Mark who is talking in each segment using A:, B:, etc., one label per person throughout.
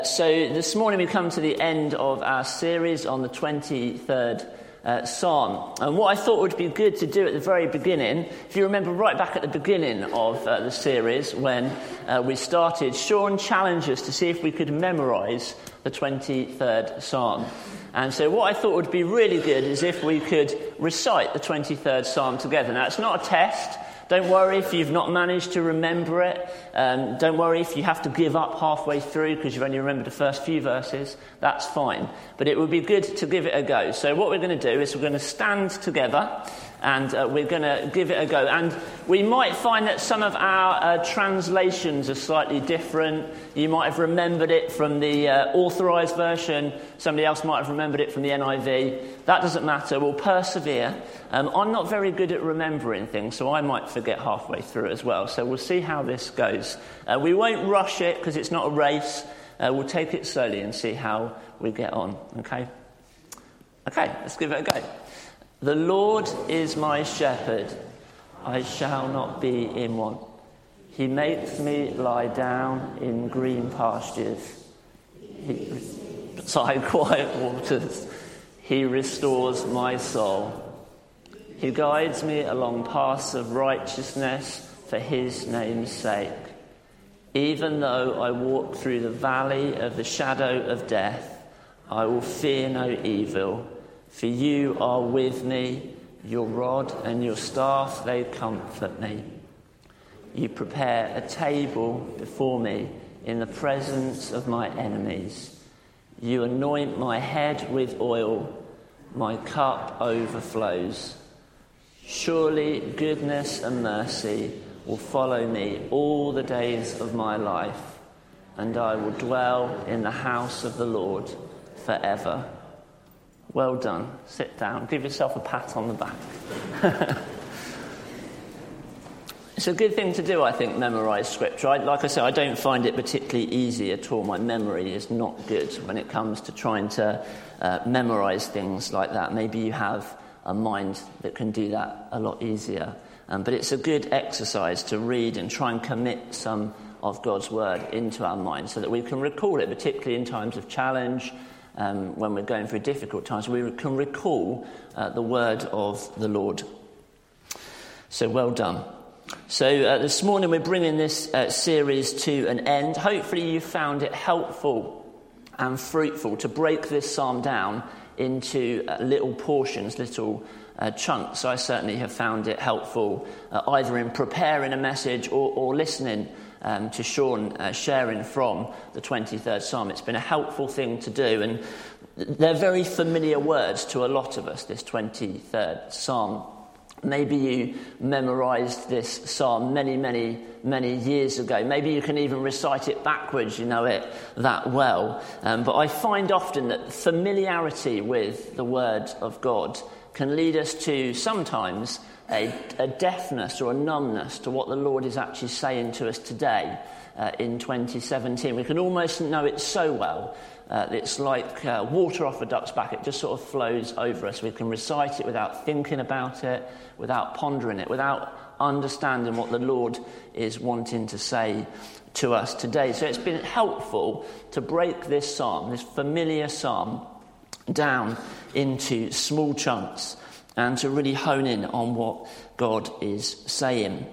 A: So this morning we come to the end of our series on the 23rd Psalm. And what I thought would be good to do at the very beginning, if you remember right back at the beginning of the series when we started, Sean challenged us to see if we could memorise the 23rd Psalm. And so what I thought would be really good is if we could recite the 23rd Psalm together. Now, it's not a test. Don't worry if you've not managed to remember it. Don't worry if you have to give up halfway through because you've only remembered the first few verses. That's fine. But it would be good to give it a go. So what we're going to do is we're going to stand together and we're going to give it a go. And we might find that some of our translations are slightly different. You might have remembered it from the authorised version. Somebody else might have remembered it from the NIV. That doesn't matter. We'll persevere. I'm not very good at remembering things, so I might forget halfway through as well. So we'll see how this goes. We won't rush it because it's not a race. We'll take it slowly and see how we get on. Okay, let's give it a go. The Lord is my shepherd. I shall not be in want. He makes me lie down in green pastures. Beside quiet waters. He restores my soul. He guides me along paths of righteousness for his name's sake. Even though I walk through the valley of the shadow of death, I will fear no evil. For you are with me, your rod and your staff, they comfort me. You prepare a table before me in the presence of my enemies. You anoint my head with oil, my cup overflows. Surely goodness and mercy will follow me all the days of my life, and I will dwell in the house of the Lord forever. Well done. Sit down. Give yourself a pat on the back. It's a good thing to do, I think, memorise scripture. Like I said, I don't find it particularly easy at all. My memory is not good when it comes to trying to memorise things like that. Maybe you have a mind that can do that a lot easier. But it's a good exercise to read and try and commit some of God's word into our mind so that we can recall it, particularly in times of challenge, when we're going through difficult times. We can recall the word of the Lord. So well done. So this morning we're bringing this series to an end. Hopefully you found it helpful and fruitful to break this psalm down into little portions, little chunks. I certainly have found it helpful either in preparing a message or listening to Sean sharing from the 23rd Psalm. It's been a helpful thing to do, and they're very familiar words to a lot of us, this 23rd Psalm. Maybe you memorised this psalm many years ago. Maybe you can even recite it backwards, you know it that well. But I find often that familiarity with the word of God can lead us to sometimes a deafness or a numbness to what the Lord is actually saying to us today in 2017. We can almost know it so well. It's like water off a duck's back. It just sort of flows over us. We can recite it without thinking about it, without pondering it, without understanding what the Lord is wanting to say to us today. So it's been helpful to break this psalm, this familiar psalm, down into small chunks and to really hone in on what God is saying.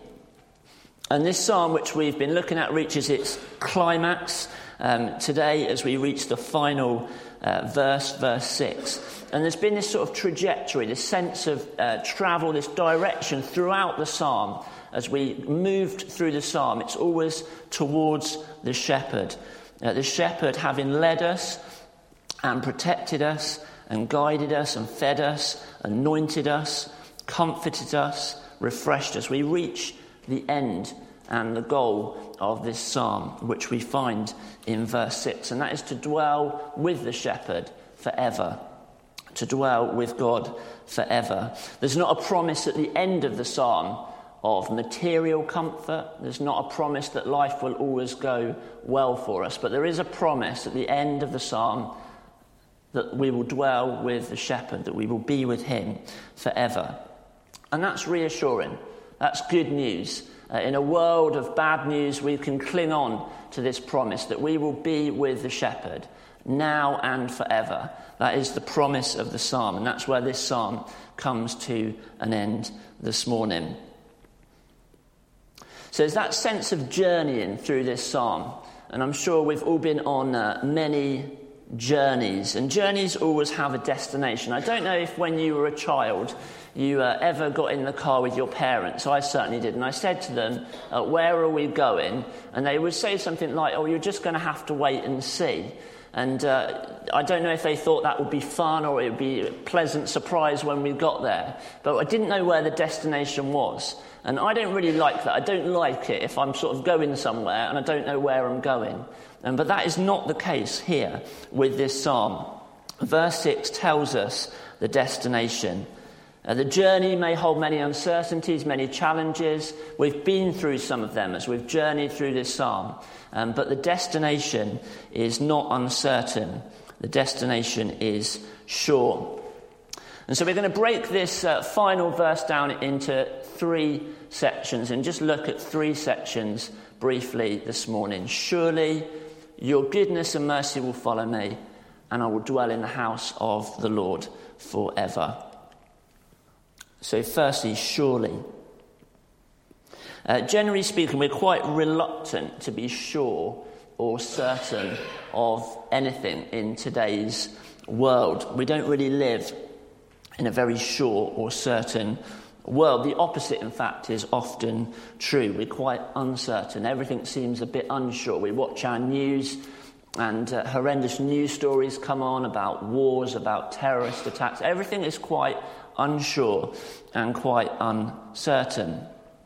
A: And this psalm, which we've been looking at, reaches its climax today as we reach the final verse 6. And there's been this sort of trajectory, this sense of travel, this direction throughout the psalm. As we moved through the psalm, it's always towards the shepherd. The shepherd having led us and protected us and guided us and fed us, anointed us, comforted us, refreshed us. We reach the end and the goal of this psalm, which we find in verse 6, and that is to dwell with the shepherd forever, to dwell with God forever. There's not a promise at the end of the psalm of material comfort. There's not a promise that life will always go well for us, but there is a promise at the end of the psalm that we will dwell with the shepherd, that we will be with him forever. And that's reassuring. That's good news. In a world of bad news, we can cling on to this promise that we will be with the shepherd now and forever. That is the promise of the psalm, and that's where this psalm comes to an end this morning. So there's that sense of journeying through this psalm, and I'm sure we've all been on many journeys, and journeys always have a destination. I don't know if when you were a child you ever got in the car with your parents. I certainly did, and I said to them, where are we going? And they would say something like, oh, you're just going to have to wait and see. And I don't know if they thought that would be fun or it would be a pleasant surprise when we got there, but I didn't know where the destination was. And I don't really like that. I don't like it if I'm sort of going somewhere and I don't know where I'm going. But that is not the case here with this psalm. Verse 6 tells us the destination. The journey may hold many uncertainties, many challenges. We've been through some of them as we've journeyed through this psalm. But the destination is not uncertain. The destination is sure. And so we're going to break this final verse down into 3 sections and just look at 3 sections briefly this morning. Surely your goodness and mercy will follow me, and I will dwell in the house of the Lord forever. So firstly, surely. Generally speaking, we're quite reluctant to be sure or certain of anything in today's world. We don't really live in a very sure or certain world. The opposite, in fact, is often true. We're quite uncertain. Everything seems a bit unsure. We watch our news and horrendous news stories come on about wars, about terrorist attacks. Everything is quite unsure and quite uncertain.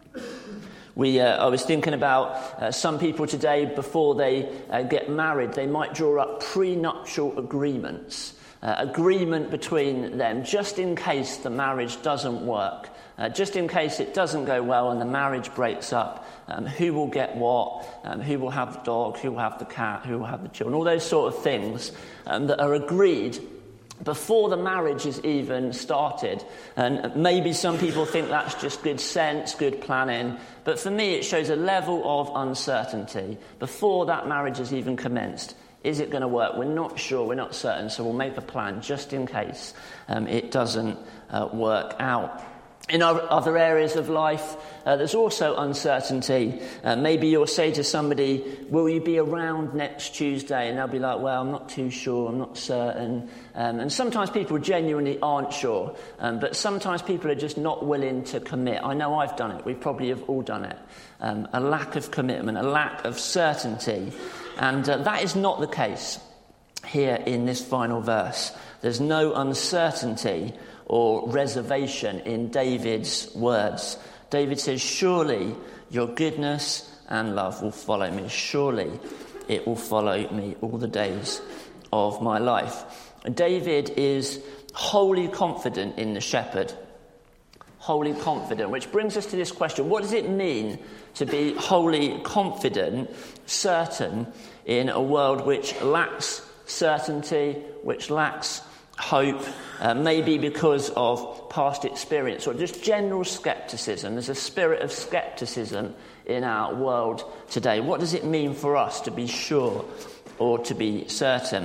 A: I was thinking about some people today, before they get married, they might draw up prenuptial agreements, agreement between them, just in case the marriage doesn't work, just in case it doesn't go well and the marriage breaks up. Who will get what, who will have the dog, who will have the cat, who will have the children, all those sort of things that are agreed before the marriage is even started. And maybe some people think that's just good sense, good planning, but for me it shows a level of uncertainty before that marriage has even commenced. Is it going to work? We're not sure, we're not certain, so we'll make a plan just in case it doesn't work out. In other areas of life, there's also uncertainty. Maybe you'll say to somebody, will you be around next Tuesday? And they'll be like, well, I'm not too sure, I'm not certain. And sometimes people genuinely aren't sure, but sometimes people are just not willing to commit. I know I've done it, we probably have all done it. A lack of commitment, a lack of certainty. And that is not the case here in this final verse. There's no uncertainty or reservation in David's words. David says, surely your goodness and love will follow me. Surely it will follow me all the days of my life. David is wholly confident in the shepherd. Wholly confident, which brings us to this question. What does it mean to be wholly confident, certain, in a world which lacks certainty, which lacks hope, maybe because of past experience or just general scepticism? There's a spirit of scepticism in our world today. What does it mean for us to be sure or to be certain?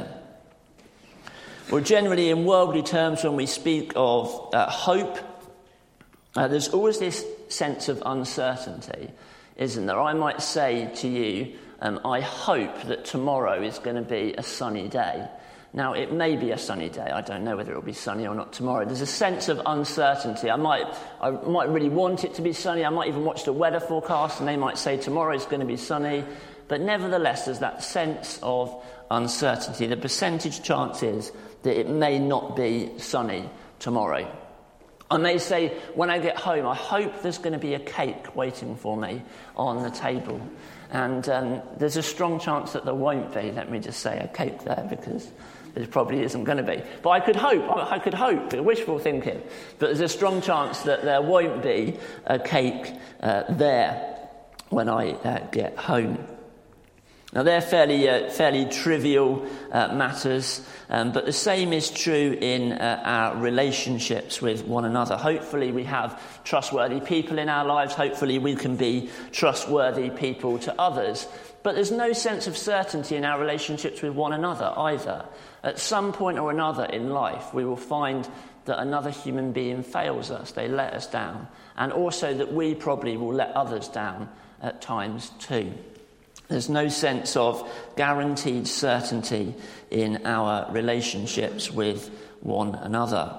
A: Well, generally in worldly terms, when we speak of hope, there's always this sense of uncertainty, isn't there? I might say to you, I hope that tomorrow is going to be a sunny day. Now, it may be a sunny day. I don't know whether it will be sunny or not tomorrow. There's a sense of uncertainty. I might really want it to be sunny. I might even watch the weather forecast and they might say tomorrow is going to be sunny. But nevertheless, there's that sense of uncertainty. The percentage chance is that it may not be sunny tomorrow. I may say, when I get home, I hope there's going to be a cake waiting for me on the table. And there's a strong chance that there won't be, let me just say, a cake there, because there probably isn't going to be. But I could hope, wishful thinking. But there's a strong chance that there won't be a cake there when I get home. Now, they're fairly trivial matters, but the same is true in our relationships with one another. Hopefully we have trustworthy people in our lives. Hopefully we can be trustworthy people to others. But there's no sense of certainty in our relationships with one another either. At some point or another in life, we will find that another human being fails us. They let us down. And also that we probably will let others down at times too. There's no sense of guaranteed certainty in our relationships with one another.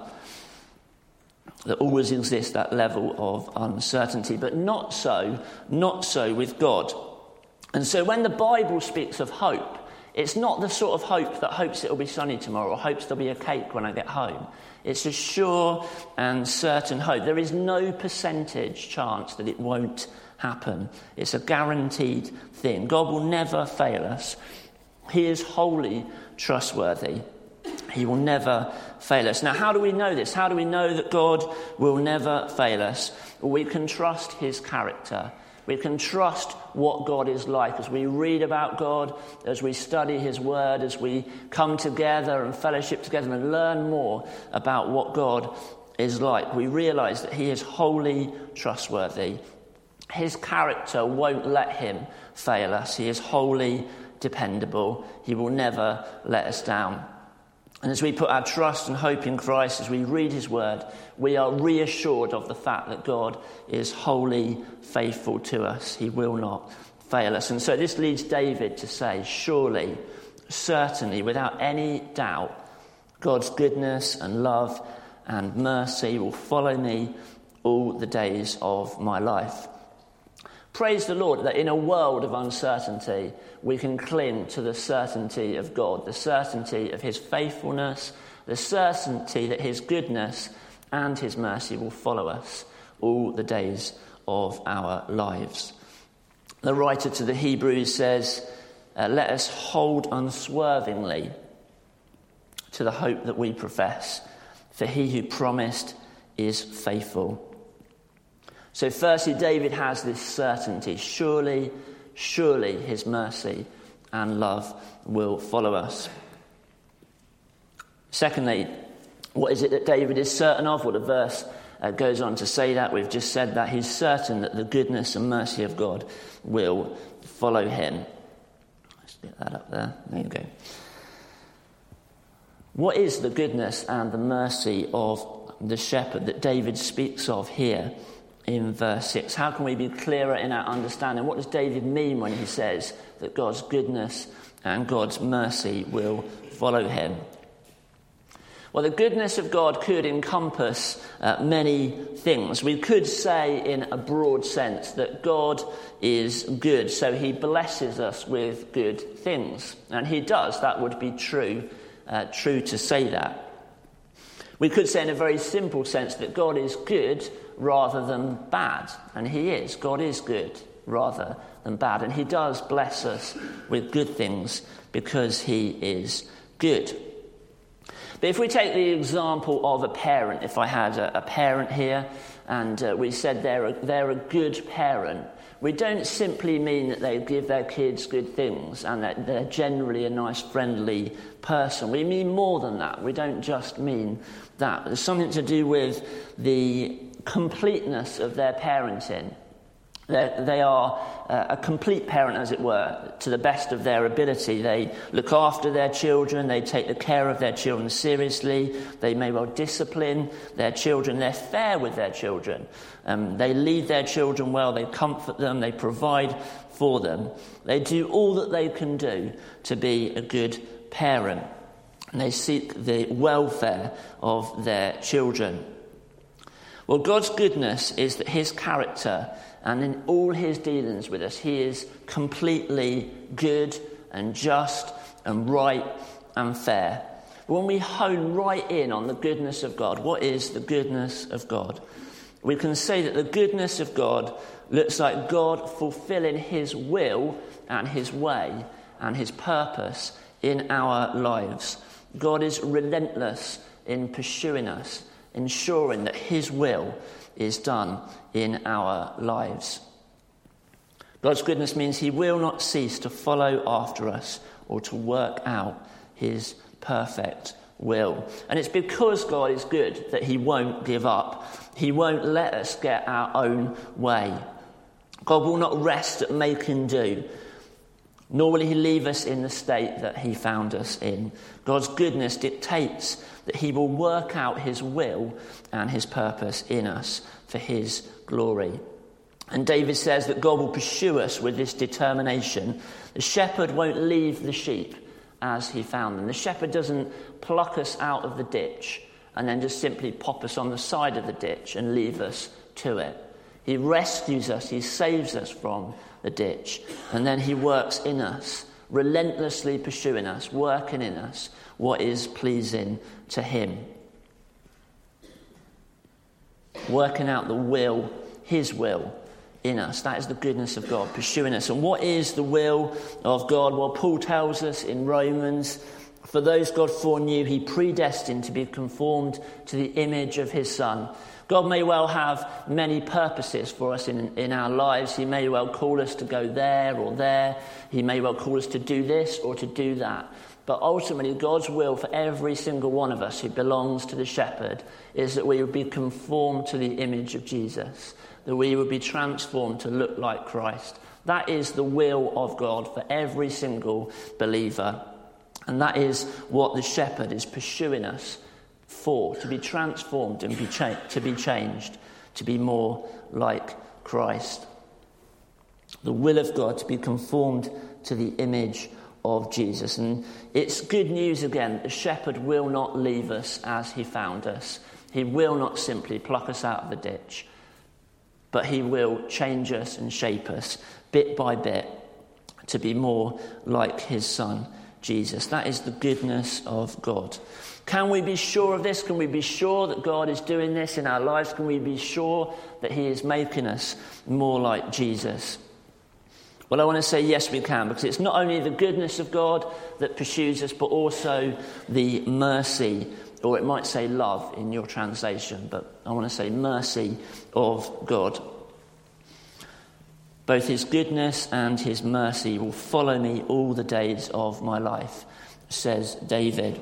A: There always exists that level of uncertainty, but not so with God. And so when the Bible speaks of hope, it's not the sort of hope that hopes it'll be sunny tomorrow or hopes there'll be a cake when I get home. It's a sure and certain hope. There is no percentage chance that it won't happen. It's a guaranteed thing. God will never fail us. He is wholly trustworthy. He will never fail us. Now, how do we know this? How do we know that God will never fail us? Well, we can trust his character. We can trust what God is like as we read about God, as we study his word, as we come together and fellowship together and learn more about what God is like. We realize that he is wholly trustworthy. His character won't let him fail us. He is wholly dependable. He will never let us down. And as we put our trust and hope in Christ, as we read his word, we are reassured of the fact that God is wholly faithful to us. He will not fail us. And so this leads David to say, surely, certainly, without any doubt, God's goodness and love and mercy will follow me all the days of my life. Praise the Lord that in a world of uncertainty, we can cling to the certainty of God, the certainty of his faithfulness, the certainty that his goodness and his mercy will follow us all the days of our lives. The writer to the Hebrews says, let us hold unswervingly to the hope that we profess, for he who promised is faithful. So firstly, David has this certainty. Surely his mercy and love will follow us. Secondly, what is it that David is certain of? Well, the verse goes on to say that. We've just said that. He's certain that the goodness and mercy of God will follow him. Let's get that up there. There you go. What is the goodness and the mercy of the shepherd that David speaks of here in verse 6? How can we be clearer in our understanding? What does David mean when he says that God's goodness and God's mercy will follow him? Well, the goodness of God could encompass many things. We could say in a broad sense that God is good, so he blesses us with good things. And he does. That would be true to say that. We could say in a very simple sense that God is good rather than bad. And he is. God is good rather than bad. And he does bless us with good things because he is good. But if we take the example of a parent, if I had a parent here and we said they're a good parent, we don't simply mean that they give their kids good things and that they're generally a nice, friendly person. We mean more than that. We don't just mean that. There's something to do with the completeness of their parenting. They are a complete parent, as it were, to the best of their ability. They look after their children. They take the care of their children seriously. They may well discipline their children. They're fair with their children. They lead their children well. They comfort them. They provide for them. They do all that they can do to be a good parent. And they seek the welfare of their children. Well, God's goodness is that his character, and in all his dealings with us, he is completely good and just and right and fair. When we hone right in on the goodness of God, what is the goodness of God? We can say that the goodness of God looks like God fulfilling his will and his way and his purpose in our lives. God is relentless in pursuing us, ensuring that his will is done in our lives. God's goodness means he will not cease to follow after us or to work out his perfect will. And it's because God is good that he won't give up. He won't let us get our own way. God will not rest at making do, nor will he leave us in the state that he found us in. God's goodness dictates that he will work out his will and his purpose in us for his glory. And David says that God will pursue us with this determination. The shepherd won't leave the sheep as he found them. The shepherd doesn't pluck us out of the ditch and then just simply pop us on the side of the ditch and leave us to it. He rescues us, he saves us from the ditch, and then he works in us, relentlessly pursuing us, working in us what is pleasing to him. Working out the will, his will, in us. That is the goodness of God, pursuing us. And what is the will of God? Well, Paul tells us in Romans, for those God foreknew, he predestined to be conformed to the image of his Son. God may well have many purposes for us in our lives. He may well call us to go there or there. He may well call us to do this or to do that. But ultimately, God's will for every single one of us who belongs to the shepherd is that we would be conformed to the image of Jesus, that we would be transformed to look like Christ. That is the will of God for every single believer. And that is what the shepherd is pursuing us for, to be transformed and to be changed, to be more like Christ. The will of God to be conformed to the image of Jesus. And it's good news again. The shepherd will not leave us as he found us. He will not simply pluck us out of the ditch, but he will change us and shape us bit by bit to be more like his Son, Jesus. That is the goodness of God. Can we be sure of this? Can we be sure that God is doing this in our lives? Can we be sure that he is making us more like Jesus? Well, I want to say yes, we can, because it's not only the goodness of God that pursues us, but also the mercy, or it might say love in your translation, but I want to say mercy of God. Both his goodness and his mercy will follow me all the days of my life, says David.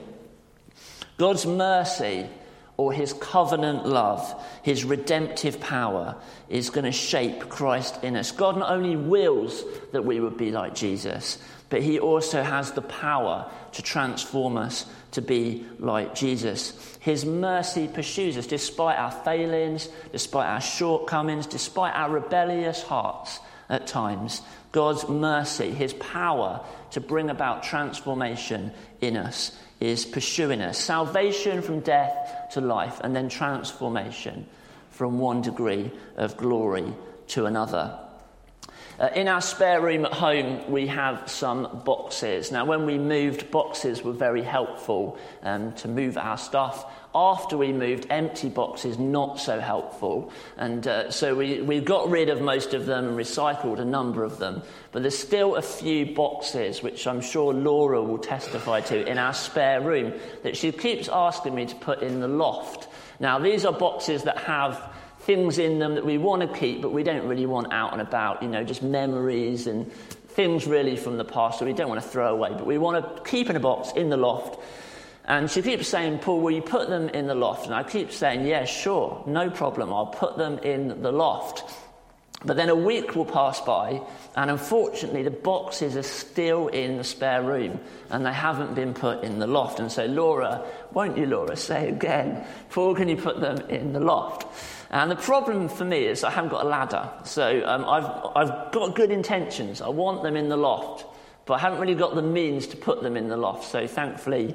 A: God's mercy, or his covenant love, his redemptive power, is going to shape Christ in us. God not only wills that we would be like Jesus, but he also has the power to transform us to be like Jesus. His mercy pursues us despite our failings, despite our shortcomings, despite our rebellious hearts at times. God's mercy, his power to bring about transformation in us, is pursuing us. Salvation from death to life, and then transformation from one degree of glory to another. In our spare room at home, we have some boxes. Now, when we moved, boxes were very helpful to move our stuff. After we moved, empty boxes, not so helpful. And so we got rid of most of them and recycled a number of them. But there's still a few boxes, which I'm sure Laura will testify to, in our spare room, that she keeps asking me to put in the loft. Now, these are boxes that have things in them that we want to keep, but we don't really want out and about, just memories and things really from the past that we don't want to throw away, but we want to keep in a box in the loft. And she keeps saying, Paul, will you put them in the loft? And I keep saying, yeah, sure, no problem, I'll put them in the loft. But then a week will pass by, and unfortunately the boxes are still in the spare room, and they haven't been put in the loft. And so Laura, won't you, Laura, say again, Paul, can you put them in the loft? And the problem for me is I haven't got a ladder. So I've got good intentions. I want them in the loft, but I haven't really got the means to put them in the loft. So thankfully,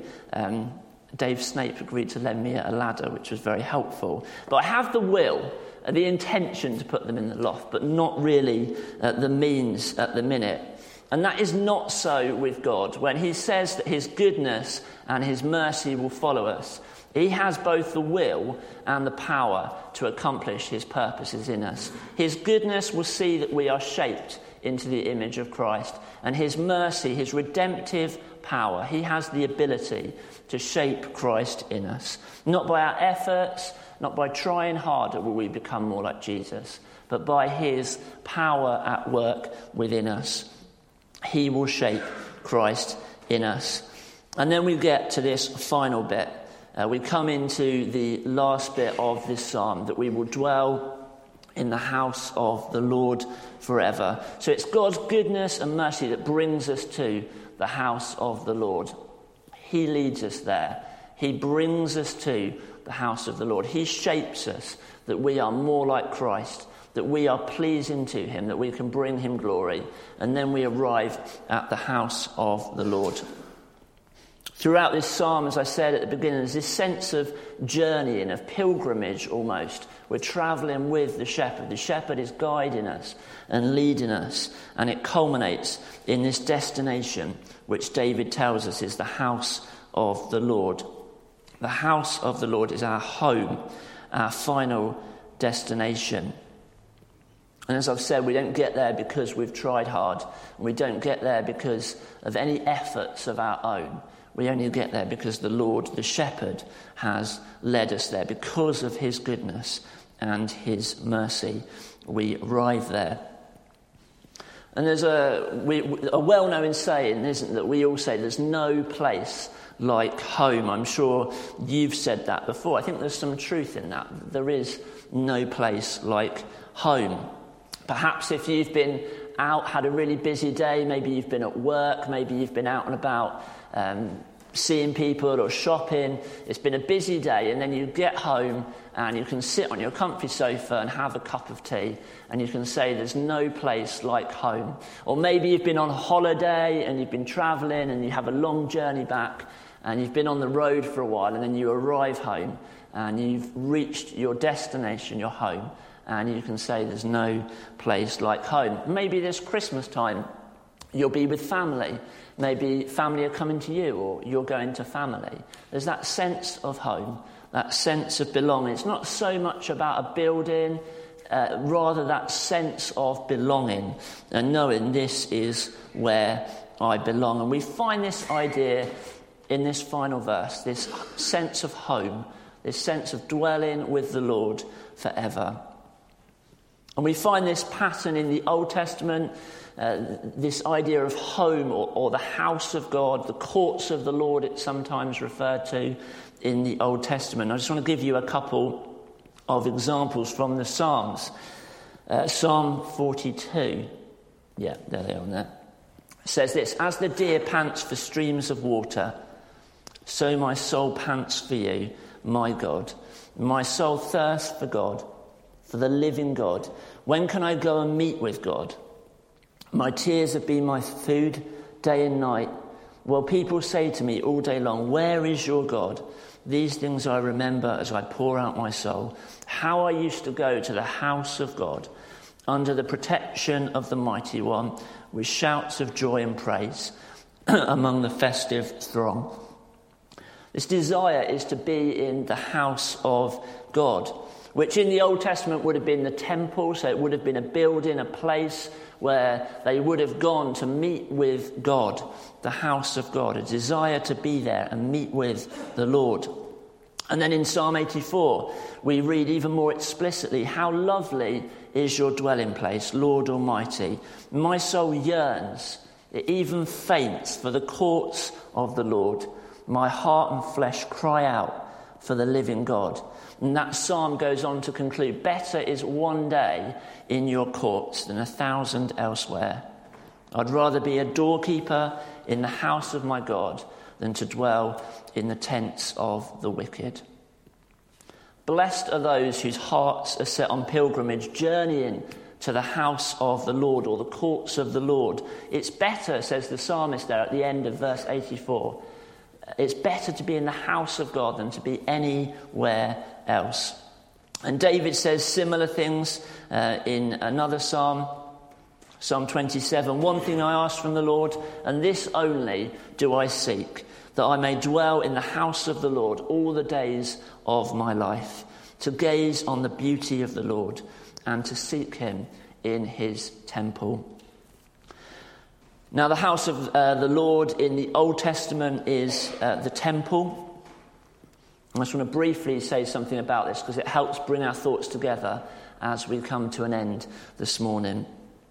A: Dave Snape agreed to lend me a ladder, which was very helpful. But I have the will, the intention to put them in the loft, but not really the means at the minute. And that is not so with God. When he says that his goodness and his mercy will follow us, he has both the will and the power to accomplish his purposes in us. His goodness will see that we are shaped into the image of Christ, and his mercy, his redemptive power. He has the ability to shape Christ in us. Not by our efforts, not by trying harder will we become more like Jesus, but by his power at work within us. He will shape Christ in us. And then we get to this final bit. We come into the last bit of this psalm, that we will dwell in the house of the Lord forever. So it's God's goodness and mercy that brings us to the house of the Lord. He leads us there. He brings us to the house of the Lord. He shapes us that we are more like Christ, that we are pleasing to him, that we can bring him glory. And then we arrive at the house of the Lord. Throughout this psalm, as I said at the beginning, there's this sense of journeying, of pilgrimage almost. We're travelling with the shepherd. The shepherd is guiding us and leading us. And it culminates in this destination, which David tells us is the house of the Lord. The house of the Lord is our home, our final destination. And as I've said, we don't get there because we've tried hard. We don't get there because of any efforts of our own. We only get there because the Lord, the shepherd, has led us there. Because of his goodness and his mercy, we arrive there. And there's a well-known saying, isn't it, that we all say, there's no place like home. I'm sure you've said that before. I think there's some truth in that. There is no place like home. Perhaps if you've been out, had a really busy day, maybe you've been at work, maybe you've been out and about, seeing people or shopping. It's been a busy day, and then you get home and you can sit on your comfy sofa and have a cup of tea, and you can say there's no place like home. Or maybe you've been on holiday and you've been travelling and you have a long journey back and you've been on the road for a while, and then you arrive home and you've reached your destination, your home, and you can say there's no place like home. Maybe this Christmas time you'll be with family. Maybe family are coming to you, or you're going to family. There's that sense of home, that sense of belonging. It's not so much about a building, rather that sense of belonging and knowing this is where I belong. And we find this idea in this final verse, this sense of home, this sense of dwelling with the Lord forever. And we find this pattern in the Old Testament, this idea of home or the house of God, the courts of the Lord it's sometimes referred to in the Old Testament. I just want to give you a couple of examples from the Psalms. Psalm 42, yeah, there they are there. It says this: "As the deer pants for streams of water, so my soul pants for you, my God. My soul thirsts for God, for the living God. When can I go and meet with God? My tears have been my food day and night. Well, people say to me all day long, where is your God? These things I remember as I pour out my soul. How I used to go to the house of God, under the protection of the Mighty One, with shouts of joy and praise among the festive throng." This desire is to be in the house of God, which in the Old Testament would have been the temple, so it would have been a building, a place where they would have gone to meet with God, the house of God, a desire to be there and meet with the Lord. And then in Psalm 84, we read even more explicitly, "How lovely is your dwelling place, Lord Almighty. My soul yearns, it even faints for the courts of the Lord. My heart and flesh cry out for the living God." And that psalm goes on to conclude, better is one day in your courts than 1,000 elsewhere. I'd rather be a doorkeeper in the house of my God than to dwell in the tents of the wicked. Blessed are those whose hearts are set on pilgrimage, journeying to the house of the Lord, or the courts of the Lord. It's better, says the psalmist there at the end of verse 84, it's better to be in the house of God than to be anywhere else. And David says similar things in another psalm, Psalm 27. "One thing I ask from the Lord, and this only do I seek, that I may dwell in the house of the Lord all the days of my life, to gaze on the beauty of the Lord and to seek him in his temple." Now, the house of the Lord in the Old Testament is the temple. I just want to briefly say something about this because it helps bring our thoughts together as we come to an end this morning.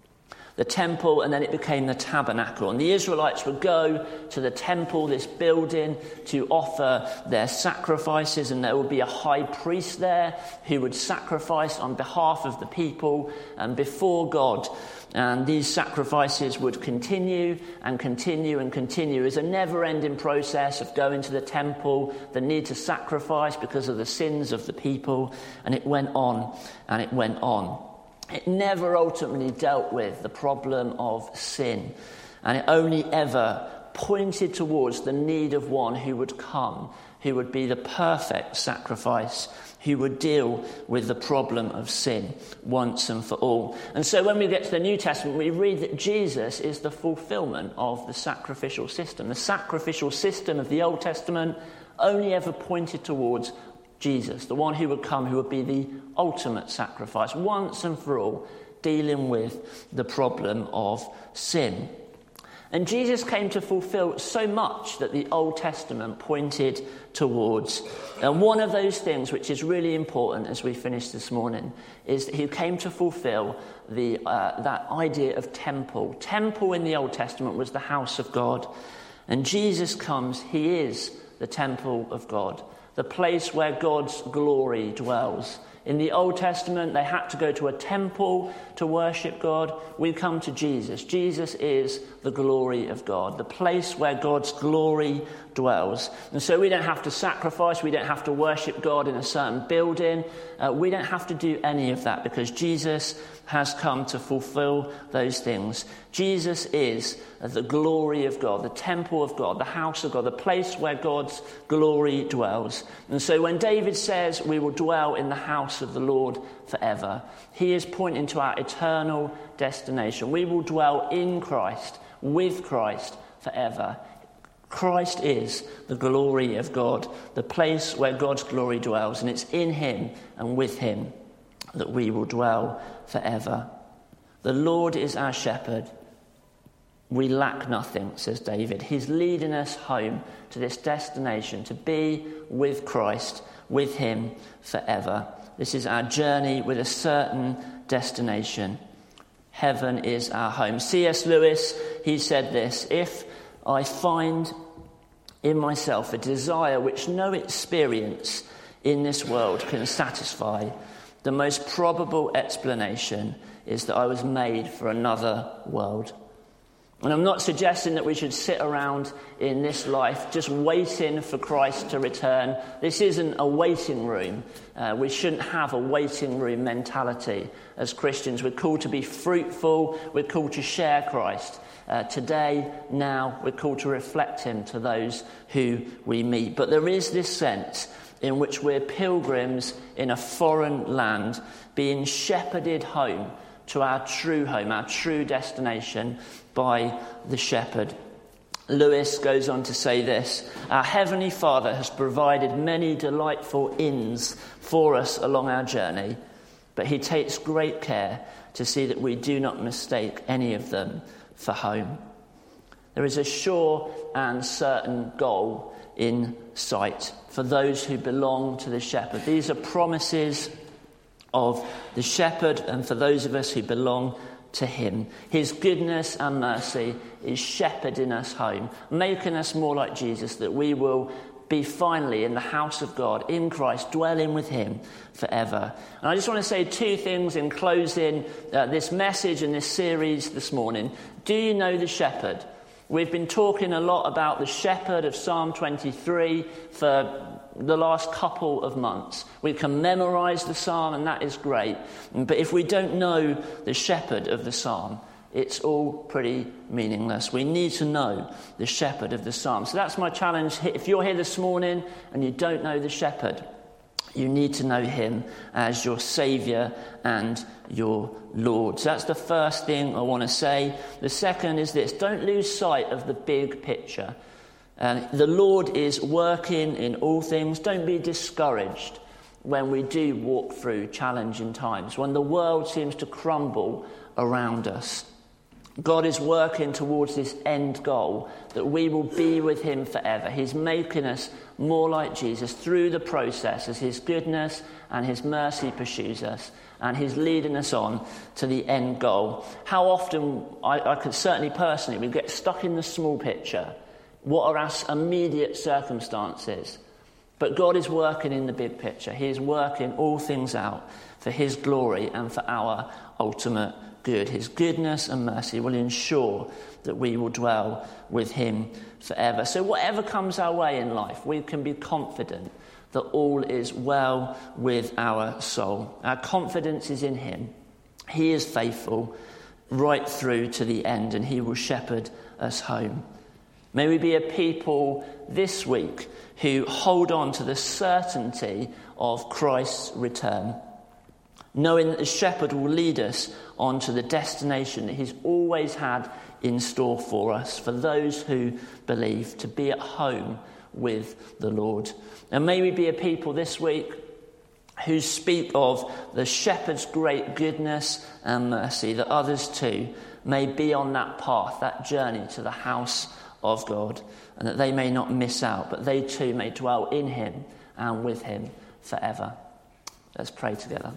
A: The temple, and then it became the tabernacle. And the Israelites would go to the temple, this building, to offer their sacrifices, and there would be a high priest there who would sacrifice on behalf of the people and before God. And these sacrifices would continue and continue and continue. It was a never-ending process of going to the temple, the need to sacrifice because of the sins of the people, and it went on and it went on. It never ultimately dealt with the problem of sin, and it only ever pointed towards the need of one who would come, who would be the perfect sacrifice, who would deal with the problem of sin once and for all. And so when we get to the New Testament, we read that Jesus is the fulfillment of the sacrificial system. The sacrificial system of the Old Testament only ever pointed towards Jesus, the one who would come, who would be the ultimate sacrifice, once and for all, dealing with the problem of sin. And Jesus came to fulfill so much that the Old Testament pointed towards. And one of those things which is really important as we finish this morning is that he came to fulfill that idea of temple. Temple in the Old Testament was the house of God. And Jesus comes, he is the temple of God, the place where God's glory dwells. In the Old Testament, they had to go to a temple to worship God. We come to Jesus. Jesus is the glory of God, the place where God's glory dwells. And so we don't have to sacrifice. We don't have to worship God in a certain building. We don't have to do any of that because Jesus has come to fulfill those things. Jesus is the glory of God, the temple of God, the house of God, the place where God's glory dwells. And so when David says we will dwell in the house of the Lord forever, he is pointing to our eternal destination. We will dwell in Christ, with Christ forever. Christ is the glory of God, the place where God's glory dwells, and it's in him and with him that we will dwell forever. The Lord is our shepherd. We lack nothing, says David. He's leading us home to this destination, to be with Christ, with him forever. This is our journey with a certain destination. Heaven is our home. C.S. Lewis, he said this: if I find in myself a desire which no experience in this world can satisfy, the most probable explanation is that I was made for another world. And I'm not suggesting that we should sit around in this life just waiting for Christ to return. This isn't a waiting room. We shouldn't have a waiting room mentality as Christians. We're called to be fruitful. We're called to share Christ. Today, now, we're called to reflect him to those who we meet. But there is this sense in which we're pilgrims in a foreign land, being shepherded home to our true home, our true destination by the shepherd. Lewis goes on to say this: our Heavenly Father has provided many delightful inns for us along our journey, but he takes great care to see that we do not mistake any of them for home. There is a sure and certain goal in sight for those who belong to the shepherd. These are promises of the shepherd, and for those of us who belong to him. His goodness and mercy is shepherding us home, making us more like Jesus, that we will be finally in the house of God, in Christ, dwelling with him forever. And I just want to say two things in closing this message and this series this morning. Do you know the shepherd? We've been talking a lot about the shepherd of Psalm 23 for the last couple of months. We can memorize the psalm, and that is great. But if we don't know the shepherd of the psalm, it's all pretty meaningless. We need to know the shepherd of the psalm. So that's my challenge. If you're here this morning and you don't know the shepherd, you need to know him as your Saviour and your Lord. So that's the first thing I want to say. The second is this: don't lose sight of the big picture. The Lord is working in all things. Don't be discouraged when we do walk through challenging times, when the world seems to crumble around us. God is working towards this end goal, that we will be with him forever. He's making us more like Jesus through the process as his goodness and his mercy pursues us, and he's leading us on to the end goal. How often, I could certainly personally, we get stuck in the small picture. What are our immediate circumstances? But God is working in the big picture. He is working all things out for his glory and for our ultimate good. His goodness and mercy will ensure that we will dwell with him forever. So whatever comes our way in life, we can be confident that all is well with our soul. Our confidence is in him. He is faithful right through to the end, and he will shepherd us home. May we be a people this week who hold on to the certainty of Christ's return, knowing that the shepherd will lead us on to the destination that he's always had in store for us, for those who believe, to be at home with the Lord. And may we be a people this week who speak of the shepherd's great goodness and mercy, that others too may be on that path, that journey to the house of God, and that they may not miss out, but they too may dwell in him and with him forever. Let's pray together.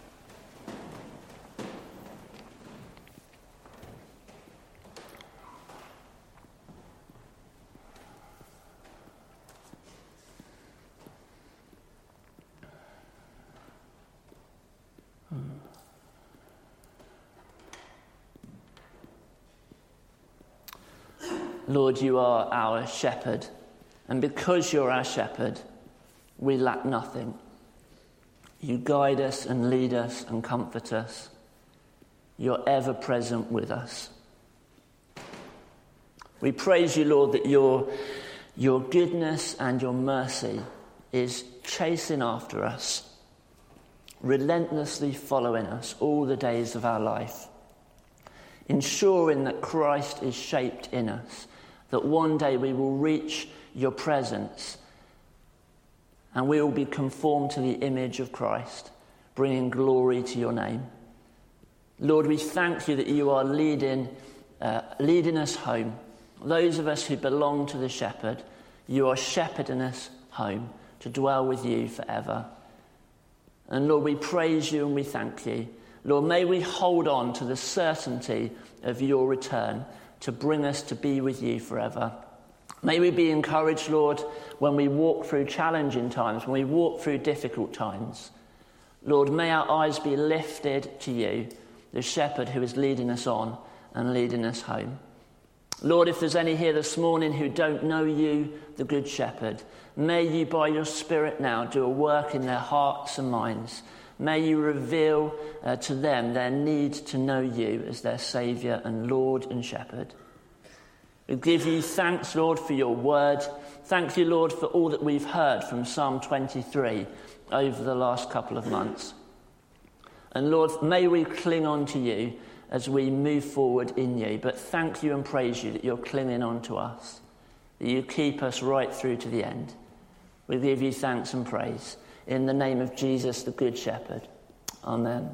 A: Lord, you are our shepherd, and because you're our shepherd, we lack nothing. You guide us and lead us and comfort us. You're ever present with us. We praise you, Lord, that your goodness and your mercy is chasing after us, relentlessly following us all the days of our life, ensuring that Christ is shaped in us, that one day we will reach your presence and we will be conformed to the image of Christ, bringing glory to your name. Lord, we thank you that you are leading us home. Those of us who belong to the shepherd, you are shepherding us home to dwell with you forever. And Lord, we praise you and we thank you. Lord, may we hold on to the certainty of your return to bring us to be with you forever. May we be encouraged, Lord, when we walk through challenging times, when we walk through difficult times. Lord, may our eyes be lifted to you, the shepherd who is leading us on and leading us home. Lord, if there's any here this morning who don't know you, the Good Shepherd, may you by your Spirit now do a work in their hearts and minds. May you reveal to them their need to know you as their Saviour and Lord and Shepherd. We give you thanks, Lord, for your word. Thank you, Lord, for all that we've heard from Psalm 23 over the last couple of months. And Lord, may we cling on to you as we move forward in you. But thank you and praise you that you're clinging on to us, that you keep us right through to the end. We give you thanks and praise. In the name of Jesus, the Good Shepherd. Amen.